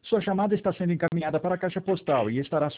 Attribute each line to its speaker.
Speaker 1: Sua chamada está sendo encaminhada para a caixa postal e estará